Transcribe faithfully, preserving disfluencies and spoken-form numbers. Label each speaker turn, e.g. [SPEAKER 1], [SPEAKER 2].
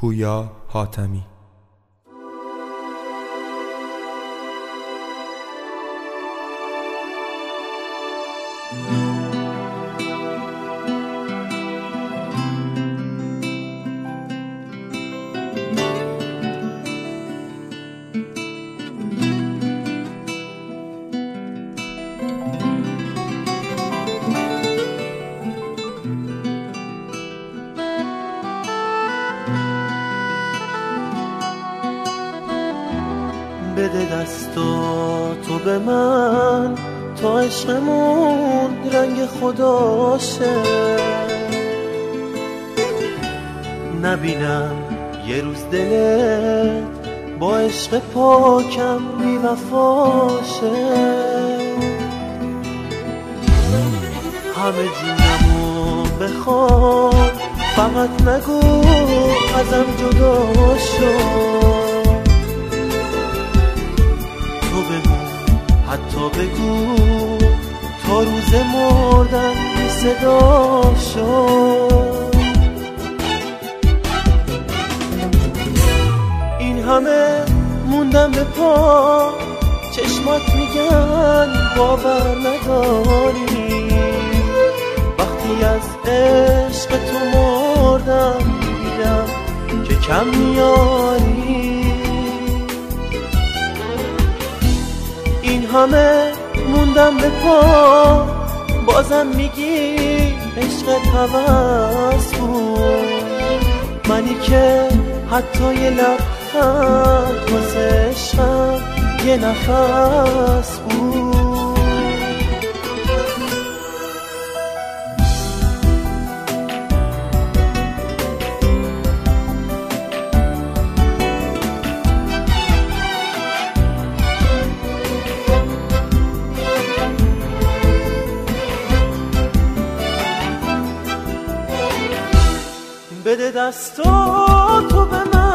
[SPEAKER 1] پویا حاتمی.
[SPEAKER 2] بده دستو تو به من تا عشقمون رنگ خداشه، نبینم یه روز دلت با عشق پاکم بی وفاشه. همه جونمو بخوام فقط نگو ازم جدا شو، حتی بگو تا روز مردن بی صدا شد. این همه موندم به پا، چشمات میگن باور نداری، وقتی از عشق تو مردم دیدم که کم میاری. این همه موندم به پا، بازم میگی عشقت هوس بود، منی که حتی یه لبخند واسه عشقم یه نفس بود. بده دستو تو به من